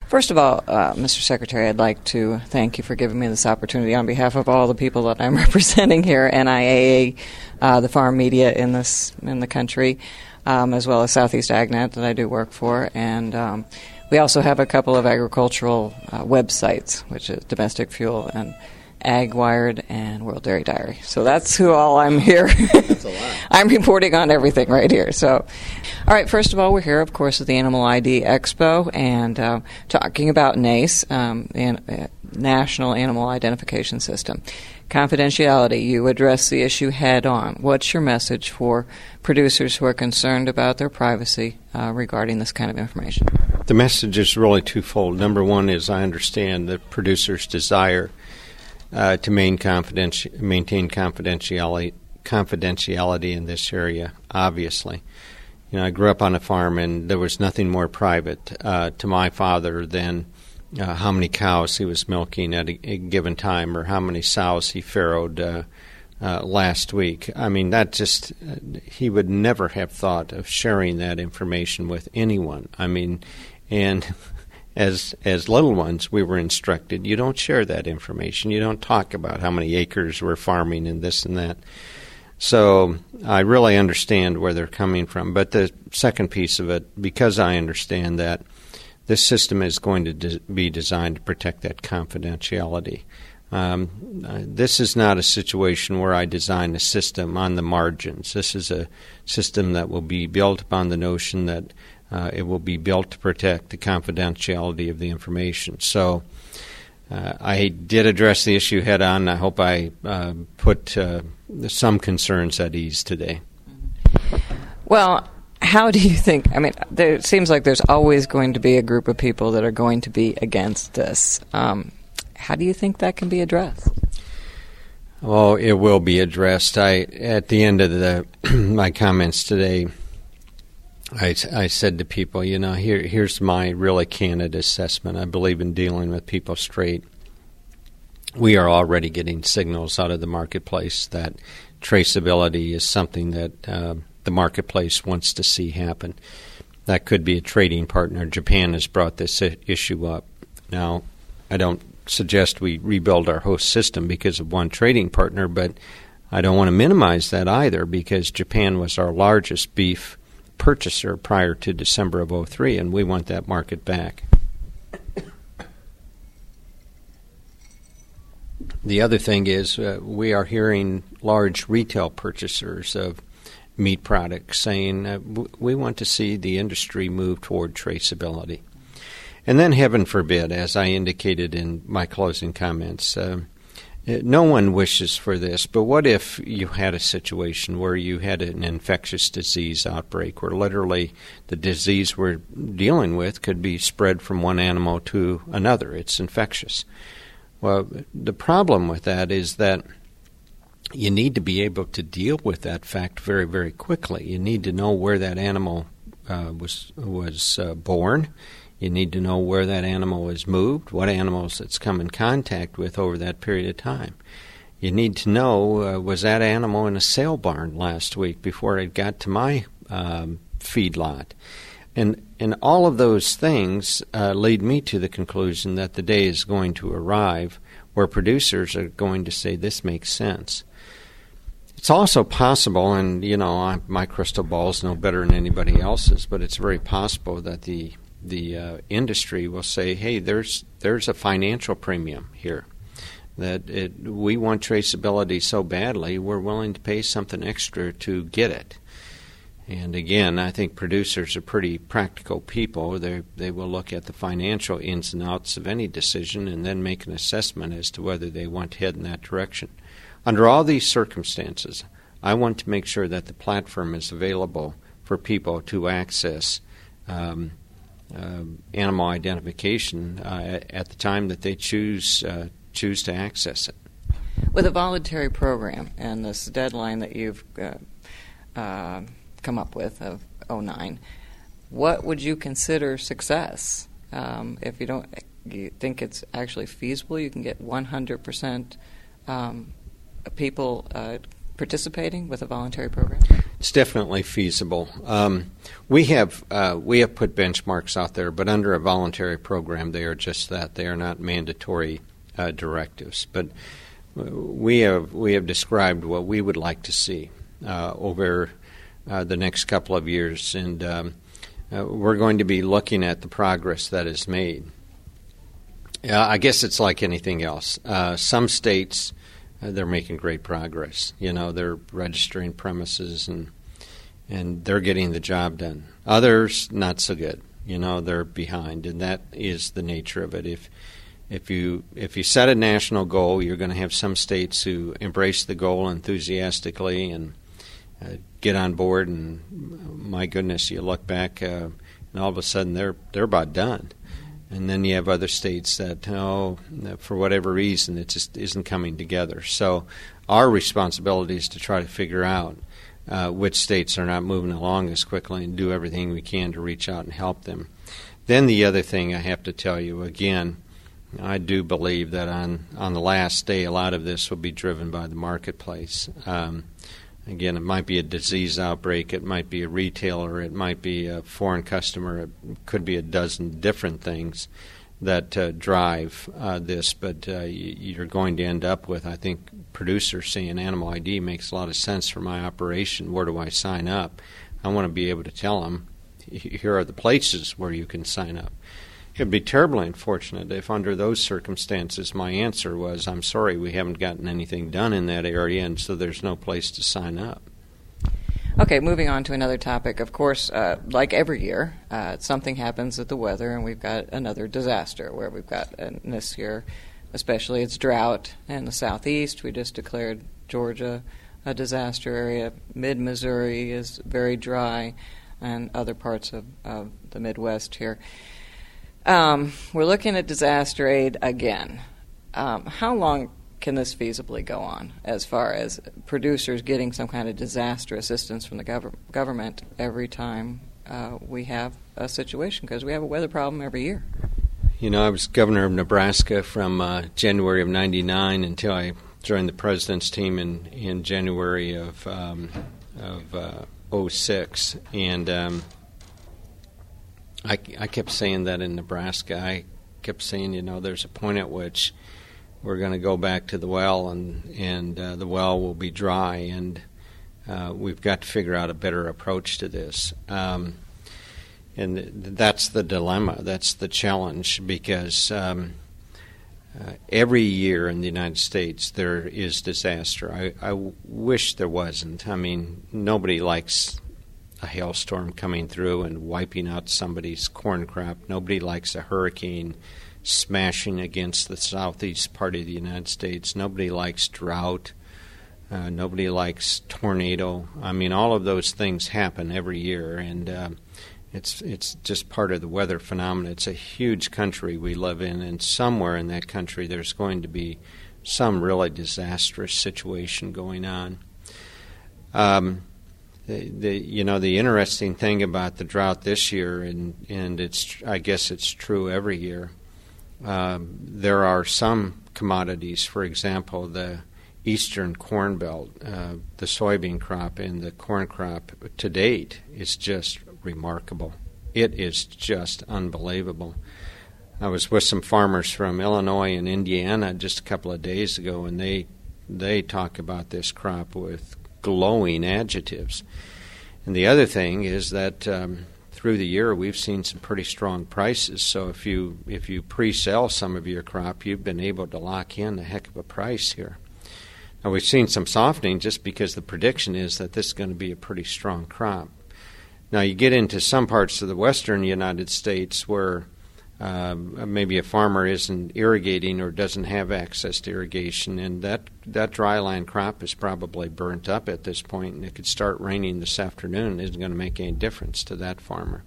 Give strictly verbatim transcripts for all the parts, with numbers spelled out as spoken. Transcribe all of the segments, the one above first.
First of all, uh, Mister Secretary, I'd like to thank you for giving me this opportunity on behalf of all the people that I'm representing here, N I A A, uh, the farm media in this in the country, um, as well as Southeast AgNet that I do work for, and um, we also have a couple of agricultural uh, websites, which is Domestic Fuel and Ag Wired and World Dairy Diary. So that's who all I'm here. That's a lot. I'm reporting on everything right here. So, all right, first of all, we're here, of course, at the Animal I D Expo and uh, talking about NACE, um, the uh, National Animal Identification System. Confidentiality, you address the issue head on. What's your message for producers who are concerned about their privacy uh, regarding this kind of information? The message is really twofold. Number one is I understand the producer's desire Uh, to main confidenti- maintain confidentiality confidentiality in this area, obviously. You know, I grew up on a farm, and there was nothing more private uh, to my father than uh, how many cows he was milking at a, a given time or how many sows he farrowed uh, uh, last week. I mean, that just, uh, he would never have thought of sharing that information with anyone. I mean, and... As as little ones, we were instructed, you don't share that information. You don't talk about how many acres we're farming and this and that. So I really understand where they're coming from. But the second piece of it, because I understand that this system is going to de- be designed to protect that confidentiality. Um, uh, this is not a situation where I design a system on the margins. This is a system that will be built upon the notion that Uh, it will be built to protect the confidentiality of the information. So uh, I did address the issue head on. I hope I uh, put uh, some concerns at ease today. Well, how do you think, I mean, there, it seems like there's always going to be a group of people that are going to be against this. Um, how do you think that can be addressed? Oh, it will be addressed. I, at the end of the my comments today, I, I said to people, you know, here here's my really candid assessment. I believe in dealing with people straight. We are already getting signals out of the marketplace that traceability is something that uh, the marketplace wants to see happen. That could be a trading partner. Japan has brought this I- issue up. Now, I don't suggest we rebuild our host system because of one trading partner, but I don't want to minimize that either because Japan was our largest beef purchaser prior to December of oh three, and we want that market back. The other thing is uh, we are hearing large retail purchasers of meat products saying uh, w- we want to see the industry move toward traceability. And then, heaven forbid, as I indicated in my closing comments, uh, no one wishes for this, but what if you had a situation where you had an infectious disease outbreak where literally the disease we're dealing with could be spread from one animal to another? It's infectious. Well, the problem with that is that you need to be able to deal with that fact very, very quickly. You need to know where that animal uh, was was uh, born. You need to know where that animal was moved, what animals it's come in contact with over that period of time. You need to know, uh, was that animal in a sale barn last week before it got to my um, feedlot? And and all of those things uh, lead me to the conclusion that the day is going to arrive where producers are going to say, this makes sense. It's also possible, and, you know, I, my crystal ball is no better than anybody else's, but it's very possible that the the uh, industry will say, hey, there's there's a financial premium here. That it, we want traceability so badly, we're willing to pay something extra to get it. And again, I think producers are pretty practical people. They they will look at the financial ins and outs of any decision and then make an assessment as to whether they want to head in that direction. Under all these circumstances, I want to make sure that the platform is available for people to access um, uh, animal identification uh, at the time that they choose uh, choose to access it. With a voluntary program and this deadline that you've uh, uh, come up with of oh nine, what would you consider success? Um, if you don't, you think it's actually feasible, you can get one hundred percent um, people uh, participating with a voluntary program? It's definitely feasible. Um, we have uh, we have put benchmarks out there, but under a voluntary program, they are just that. They are not mandatory uh, directives. But we have we have described what we would like to see uh, over uh, the next couple of years, and um, uh, we're going to be looking at the progress that is made. Uh, I guess it's like anything else. Uh, some states, uh, they're making great progress. You know, they're registering premises and and they're getting the job done. Others, not so good. You know, they're behind, and that is the nature of it. If if you if you set a national goal, you're going to have some states who embrace the goal enthusiastically and uh, get on board. And my goodness, you look back, uh, and all of a sudden they're they're about done. And then you have other states that, oh, for whatever reason, it just isn't coming together. So our responsibility is to try to figure out uh, which states are not moving along as quickly and do everything we can to reach out and help them. Then the other thing I have to tell you, again, I do believe that on, on the last day, a lot of this will be driven by the marketplace. Um, Again, it might be a disease outbreak, it might be a retailer, it might be a foreign customer, it could be a dozen different things that uh, drive uh, this, but uh, you're going to end up with, I think, producers saying animal I D makes a lot of sense for my operation. Where do I sign up? I want to be able to tell them, here are the places where you can sign up. It would be terribly unfortunate if under those circumstances my answer was, I'm sorry, we haven't gotten anything done in that area, and so there's no place to sign up. Okay, moving on to another topic. Of course, uh, like every year, uh, something happens with the weather, and we've got another disaster where we've got, uh, this year especially, it's drought in the southeast. We just declared Georgia a disaster area. Mid-Missouri is very dry, and other parts of, of the Midwest here. Um, we're looking at disaster aid again. Um, how long can this feasibly go on as far as producers getting some kind of disaster assistance from the gov- government every time uh, we have a situation? Because we have a weather problem every year. You know, I was governor of Nebraska from uh, January of ninety-nine until I joined the president's team in, in January of, um, of uh, oh six. And um I, I kept saying that in Nebraska. I kept saying, you know, there's a point at which we're going to go back to the well, and and uh, the well will be dry, and uh, we've got to figure out a better approach to this. Um, and th- that's the dilemma. That's the challenge, because um, uh, every year in the United States there is disaster. I, I w- wish there wasn't. I mean, nobody likes a hailstorm coming through and wiping out somebody's corn crop. Nobody likes a hurricane smashing against the southeast part of the United States. Nobody likes drought. Uh, nobody likes tornado. I mean, all of those things happen every year, and uh, it's it's just part of the weather phenomenon. It's a huge country we live in, and somewhere in that country there's going to be some really disastrous situation going on. Um, The, the, you know, the interesting thing about the drought this year, and, and it's I guess it's true every year, um, there are some commodities, for example, the eastern corn belt, uh, the soybean crop and the corn crop to date is just remarkable. It is just unbelievable. I was with some farmers from Illinois and Indiana just a couple of days ago, and they they talk about this crop with glowing adjectives. And the other thing is that um, through the year we've seen some pretty strong prices. So if you if you pre-sell some of your crop, you've been able to lock in a heck of a price here. Now we've seen some softening just because the prediction is that this is going to be a pretty strong crop. Now you get into some parts of the western United States where Um, maybe a farmer isn't irrigating or doesn't have access to irrigation, and that, that dryland crop is probably burnt up at this point, and it could start raining this afternoon. It isn't going to make any difference to that farmer.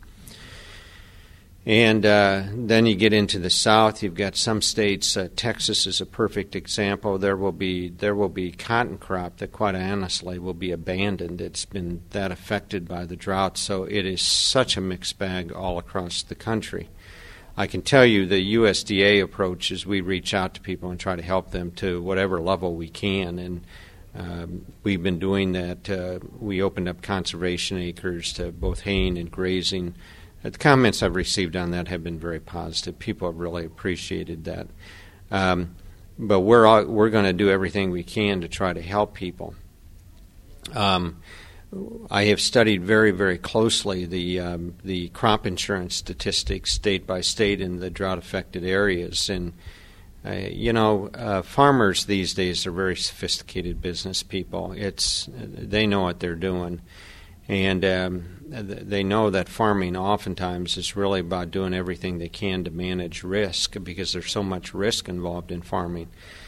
And uh, then you get into the south. You've got some states. Uh, Texas is a perfect example. There will be there will be cotton crop that, quite honestly, will be abandoned. It's been that affected by the drought, so it is such a mixed bag all across the country. I can tell you the U S D A approach is we reach out to people and try to help them to whatever level we can, and Um, we've been doing that. Uh, we opened up conservation acres to both haying and grazing. Uh, the comments I've received on that have been very positive. People have really appreciated that. Um, but we're all, we're going to do everything we can to try to help people. Um, I have studied very, very closely the um, the crop insurance statistics state by state in the drought-affected areas, and uh, you know, uh, farmers these days are very sophisticated business people. It's they know what they're doing, and um, they know that farming oftentimes is really about doing everything they can to manage risk, because there's so much risk involved in farming.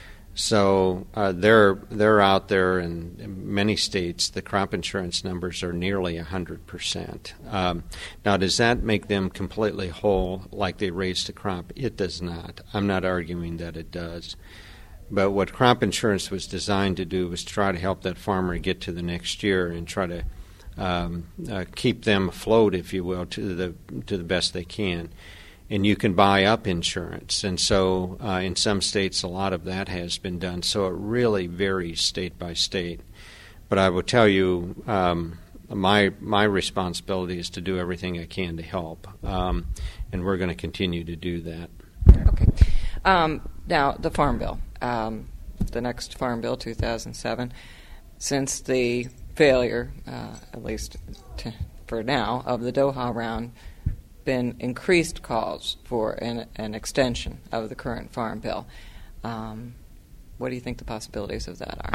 So uh, they're they're out there in, in many states. The crop insurance numbers are nearly one hundred percent. Um, now, does that make them completely whole like they raised a crop? It does not. I'm not arguing that it does. But what crop insurance was designed to do was try to help that farmer get to the next year and try to um, uh, keep them afloat, if you will, to the to the best they can. And you can buy up insurance. And so uh, in some states, a lot of that has been done. So it really varies state by state. But I will tell you, um, my my responsibility is to do everything I can to help. Um, and we're going to continue to do that. Okay. Um, now, the Farm Bill, um, the next Farm Bill, two thousand seven, since the failure, uh, at least to, for now, of the Doha round, been increased calls for an, an extension of the current Farm Bill. Um, what do you think the possibilities of that are?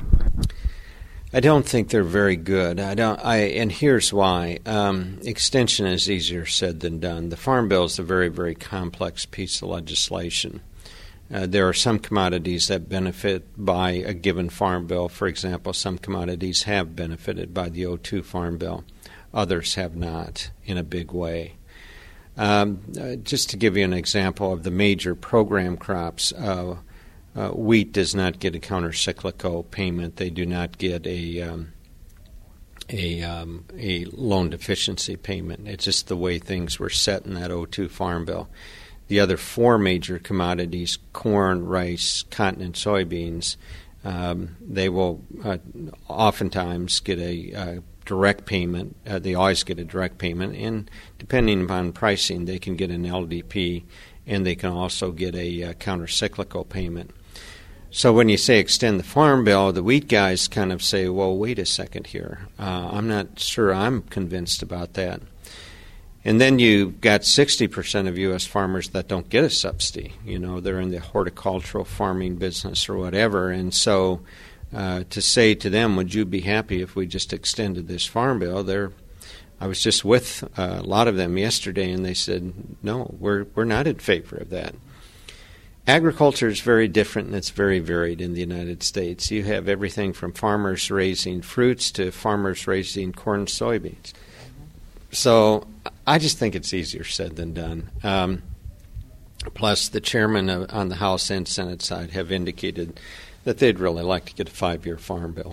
I don't think they're very good. I don't. I and here's why. Um, extension is easier said than done. The Farm Bill is a very, very complex piece of legislation. Uh, there are some commodities that benefit by a given Farm Bill. For example, some commodities have benefited by the oh two Farm Bill. Others have not in a big way. Um, uh, just to give you an example of the major program crops, uh, uh, wheat does not get a countercyclical payment. They do not get a um, a um, a loan deficiency payment. It's just the way things were set in that oh two Farm Bill. The other four major commodities, corn, rice, cotton, and soybeans, um, they will uh, oftentimes get a uh, direct payment. Uh, they always get a direct payment, and depending upon pricing, they can get an L D P, and they can also get a uh, countercyclical payment. So when you say extend the Farm Bill, the wheat guys kind of say, well, wait a second here. Uh, I'm not sure I'm convinced about that. And then you've got sixty percent of U S farmers that don't get a subsidy. You know, they're in the horticultural farming business or whatever, and so Uh, to say to them, would you be happy if we just extended this Farm Bill? They're, I was just with uh, a lot of them yesterday, and they said, no, we're we're not in favor of that. Agriculture is very different, and it's very varied in the United States. You have everything from farmers raising fruits to farmers raising corn and soybeans. So I just think it's easier said than done. Um, plus, the chairman of, on the House and Senate side have indicated that they'd really like to get a five-year Farm Bill.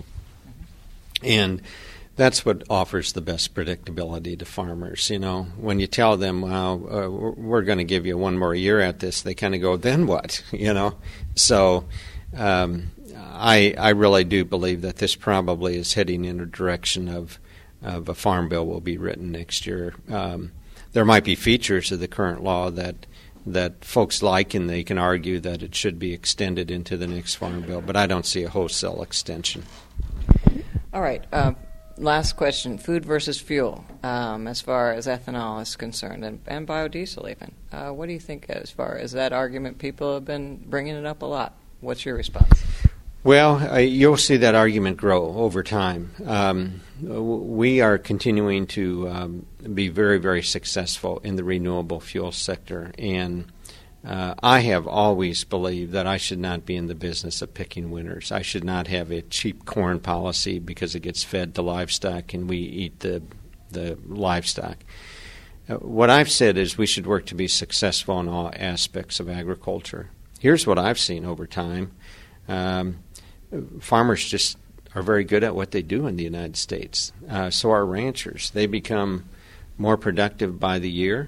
And that's what offers the best predictability to farmers. You know, when you tell them, well, uh, we're going to give you one more year at this, they kind of go, then what? You know? So um, I, I really do believe that this probably is heading in a direction of, of a Farm Bill will be written next year. Um, there might be features of the current law that that folks like, and they can argue that it should be extended into the next Farm Bill, but I don't see a wholesale extension. All right. Uh, last question, food versus fuel, um, as far as ethanol is concerned, and, and biodiesel even. Uh, what do you think as far as that argument? People have been bringing it up a lot. What's your response? Well, uh, you'll see that argument grow over time. Um, we are continuing to um, be very, very successful in the renewable fuel sector, and uh, I have always believed that I should not be in the business of picking winners. I should not have a cheap corn policy because it gets fed to livestock and we eat the, the livestock. Uh, what I've said is we should work to be successful in all aspects of agriculture. Here's what I've seen over time. Um, farmers just are very good at what they do in the United States. Uh, so are ranchers. They become more productive by the year,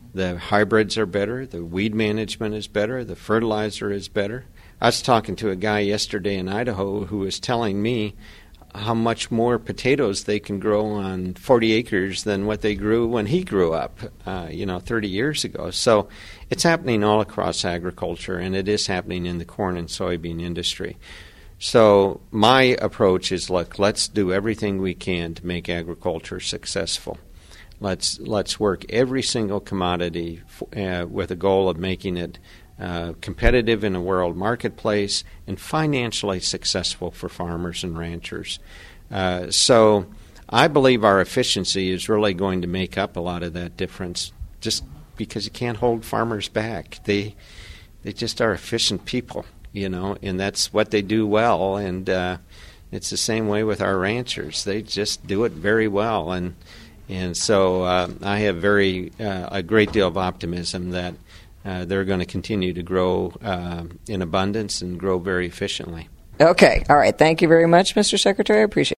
The hybrids are better. The weed management is better. The fertilizer is better. I was talking to a guy yesterday in Idaho who was telling me how much more potatoes they can grow on forty acres than what they grew when he grew up, uh, you know, thirty years ago. So it's happening all across agriculture, and it is happening in the corn and soybean industry. So my approach is, look, let's do everything we can to make agriculture successful. Let's let's work every single commodity uh, with a goal of making it uh, competitive in a world marketplace and financially successful for farmers and ranchers. Uh, so I believe our efficiency is really going to make up a lot of that difference, just because you can't hold farmers back. They they just are efficient people, you know, and that's what they do well. And uh, it's the same way with our ranchers. They just do it very well. And And so uh, I have very uh, a great deal of optimism that uh, they're going to continue to grow uh, in abundance and grow very efficiently. Okay. All right. Thank you very much, Mister Secretary. I appreciate it.